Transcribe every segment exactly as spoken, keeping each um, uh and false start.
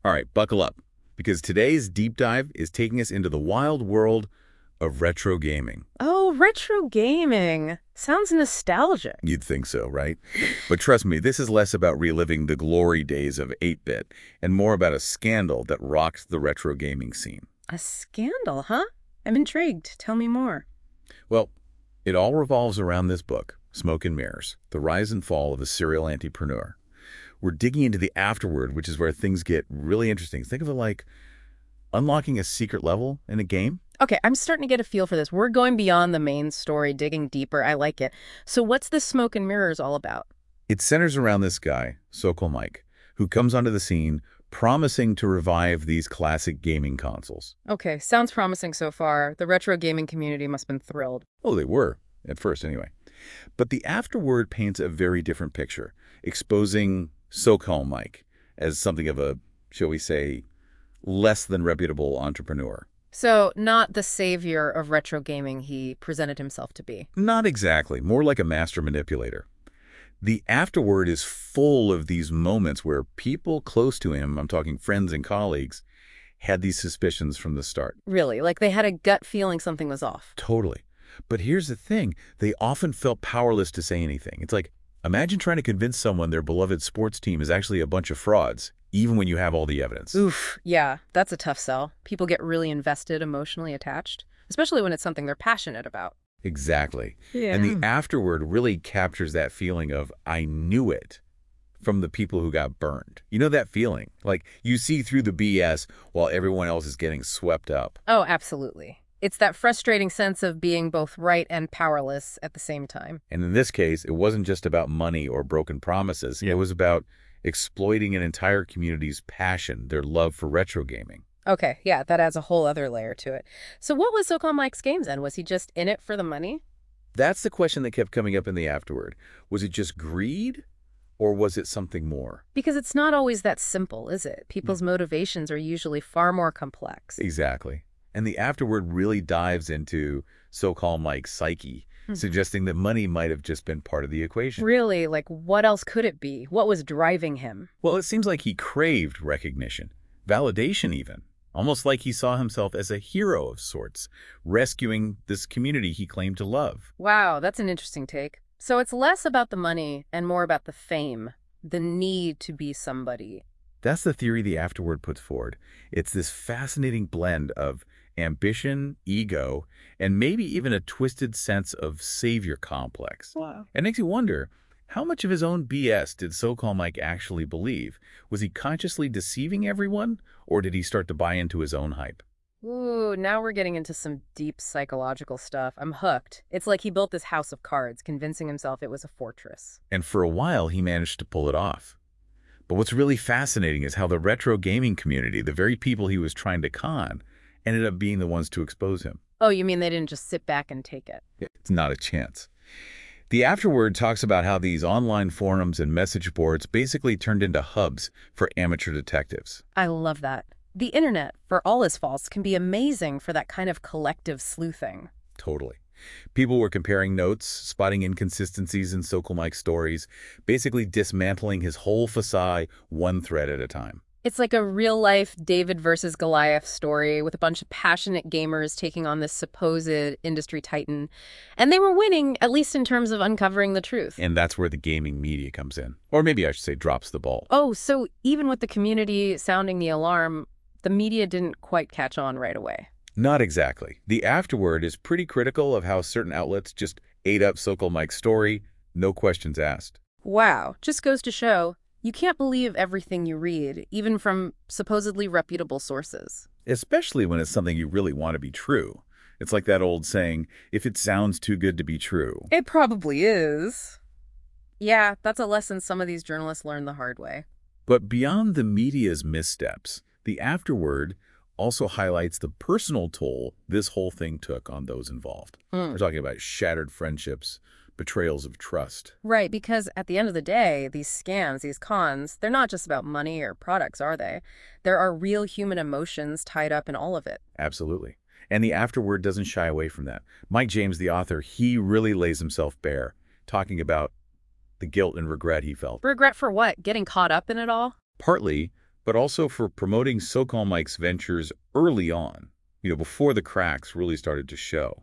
All right, buckle up, because today's deep dive is taking us into the wild world of retro gaming. Oh, retro gaming. Sounds nostalgic. You'd think so, right? But trust me, this is less about reliving the glory days of eight bit and more about a scandal that rocked the retro gaming scene. A scandal, huh? I'm intrigued. Tell me more. Well, it all revolves around this book, Smoke and Mirrors, The Rise and Fall of a Serial Entrepreneur. We're digging into the afterword, which is where things get really interesting. Think of it like unlocking a secret level in a game. Okay, I'm starting to get a feel for this. We're going beyond the main story, digging deeper. I like it. So what's this Smoke and Mirrors all about? It centers around this guy, Sokol Mike, who comes onto the scene promising to revive these classic gaming consoles. Okay, sounds promising so far. The retro gaming community must have been thrilled. Oh, they were, at first anyway. But the afterword paints a very different picture, exposing Sokol Mike as something of a, shall we say, less than reputable entrepreneur. So not the savior of retro gaming he presented himself to be. Not exactly, more like a master manipulator. The afterword is full of these moments where people close to him, I'm talking friends and colleagues, had these suspicions from the start. Really? Like they had a gut feeling something was off? Totally. But here's the thing. They often felt powerless to say anything. It's like, imagine trying to convince someone their beloved sports team is actually a bunch of frauds, even when you have all the evidence. Oof, yeah, that's a tough sell. People get really invested, emotionally attached, especially when it's something they're passionate about. Exactly. Yeah. And the afterword really captures that feeling of, I knew it, from the people who got burned. You know that feeling? Like you see through the B S while everyone else is getting swept up. Oh, absolutely. It's that frustrating sense of being both right and powerless at the same time. And in this case, it wasn't just about money or broken promises. Yeah. It was about exploiting an entire community's passion, their love for retro gaming. Okay, yeah, that adds a whole other layer to it. So what was Sokol Mike's games then? Was he just in it for the money? That's the question that kept coming up in the afterword. Was it just greed, or was it something more? Because it's not always that simple, is it? People's motivations are usually far more complex. Exactly. And the afterword really dives into Sokol Mike's psyche, hmm. suggesting that money might have just been part of the equation. Really? Like, what else could it be? What was driving him? Well, it seems like he craved recognition, validation even. Almost like he saw himself as a hero of sorts, rescuing this community he claimed to love. Wow, that's an interesting take. So it's less about the money and more about the fame, the need to be somebody. That's the theory the afterword puts forward. It's this fascinating blend of ambition, ego, and maybe even a twisted sense of savior complex. Wow. It makes you wonder, how much of his own B S did Sokol Mike actually believe? Was he consciously deceiving everyone, or did he start to buy into his own hype? Ooh, now we're getting into some deep psychological stuff. I'm hooked. It's like he built this house of cards, convincing himself it was a fortress. And for a while, he managed to pull it off. But what's really fascinating is how the retro gaming community, the very people he was trying to con, ended up being the ones to expose him. Oh, you mean they didn't just sit back and take it? It's not a chance. The afterword talks about how these online forums and message boards basically turned into hubs for amateur detectives. I love that. The internet, for all its faults, can be amazing for that kind of collective sleuthing. Totally. People were comparing notes, spotting inconsistencies in Sokol Mike's stories, basically dismantling his whole facade one thread at a time. It's like a real-life David versus Goliath story with a bunch of passionate gamers taking on this supposed industry titan. And they were winning, at least in terms of uncovering the truth. And that's where the gaming media comes in. Or maybe I should say drops the ball. Oh, so even with the community sounding the alarm, the media didn't quite catch on right away. Not exactly. The afterword is pretty critical of how certain outlets just ate up Sokol Mike's story, no questions asked. Wow, just goes to show, you can't believe everything you read, even from supposedly reputable sources. Especially when it's something you really want to be true. It's like that old saying, if it sounds too good to be true. It probably is. Yeah, that's a lesson some of these journalists learned the hard way. But beyond the media's missteps, the afterword also highlights the personal toll this whole thing took on those involved. Mm. We're talking about shattered friendships, betrayals of trust. Right, because at the end of the day, these scams, these cons, they're not just about money or products, are they? There are real human emotions tied up in all of it. Absolutely. And the afterword doesn't shy away from that. Mike James, the author, he really lays himself bare, talking about the guilt and regret he felt. Regret for what? Getting caught up in it all? Partly, but also for promoting SoCal Mike's ventures early on, you know, before the cracks really started to show.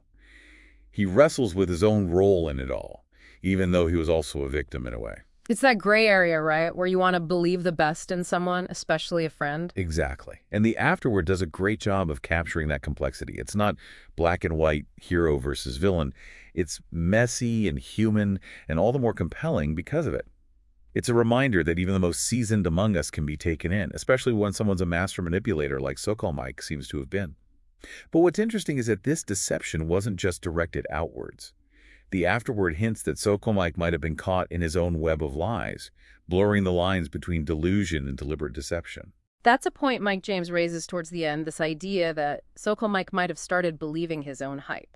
He wrestles with his own role in it all, even though he was also a victim in a way. It's that gray area, right, where you want to believe the best in someone, especially a friend. Exactly. And the afterword does a great job of capturing that complexity. It's not black and white hero versus villain. It's messy and human and all the more compelling because of it. It's a reminder that even the most seasoned among us can be taken in, especially when someone's a master manipulator like SoCal Mike seems to have been. But what's interesting is that this deception wasn't just directed outwards. The afterword hints that SoCal Mike might have been caught in his own web of lies, blurring the lines between delusion and deliberate deception. That's a point Mike James raises towards the end, this idea that SoCal Mike might have started believing his own hype.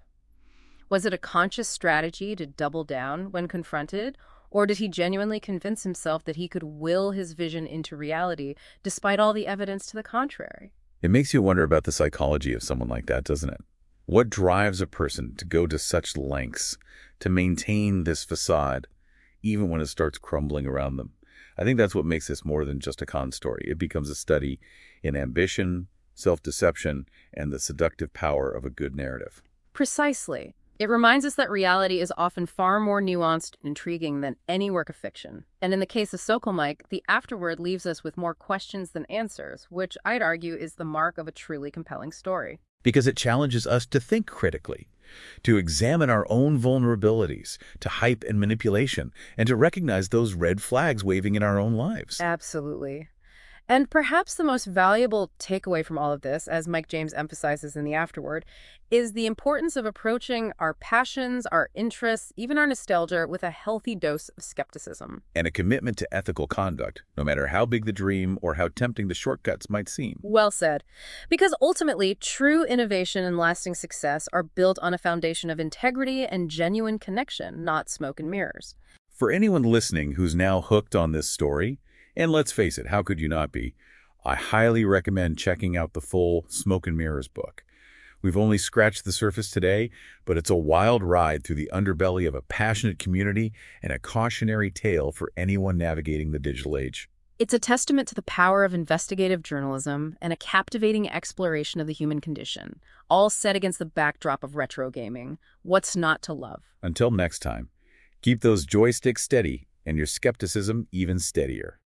Was it a conscious strategy to double down when confronted, or did he genuinely convince himself that he could will his vision into reality despite all the evidence to the contrary? It makes you wonder about the psychology of someone like that, doesn't it? What drives a person to go to such lengths to maintain this facade, even when it starts crumbling around them? I think that's what makes this more than just a con story. It becomes a study in ambition, self-deception, and the seductive power of a good narrative. Precisely. It reminds us that reality is often far more nuanced and intriguing than any work of fiction. And in the case of SoCal Mike, the afterword leaves us with more questions than answers, which I'd argue is the mark of a truly compelling story. Because it challenges us to think critically, to examine our own vulnerabilities, to hype and manipulation, and to recognize those red flags waving in our own lives. Absolutely. And perhaps the most valuable takeaway from all of this, as Mike James emphasizes in the afterword, is the importance of approaching our passions, our interests, even our nostalgia with a healthy dose of skepticism. And a commitment to ethical conduct, no matter how big the dream or how tempting the shortcuts might seem. Well said. Because ultimately, true innovation and lasting success are built on a foundation of integrity and genuine connection, not smoke and mirrors. For anyone listening who's now hooked on this story, and let's face it, how could you not be? I highly recommend checking out the full Smoke and Mirrors book. We've only scratched the surface today, but it's a wild ride through the underbelly of a passionate community and a cautionary tale for anyone navigating the digital age. It's a testament to the power of investigative journalism and a captivating exploration of the human condition, all set against the backdrop of retro gaming. What's not to love? Until next time, keep those joysticks steady and your skepticism even steadier.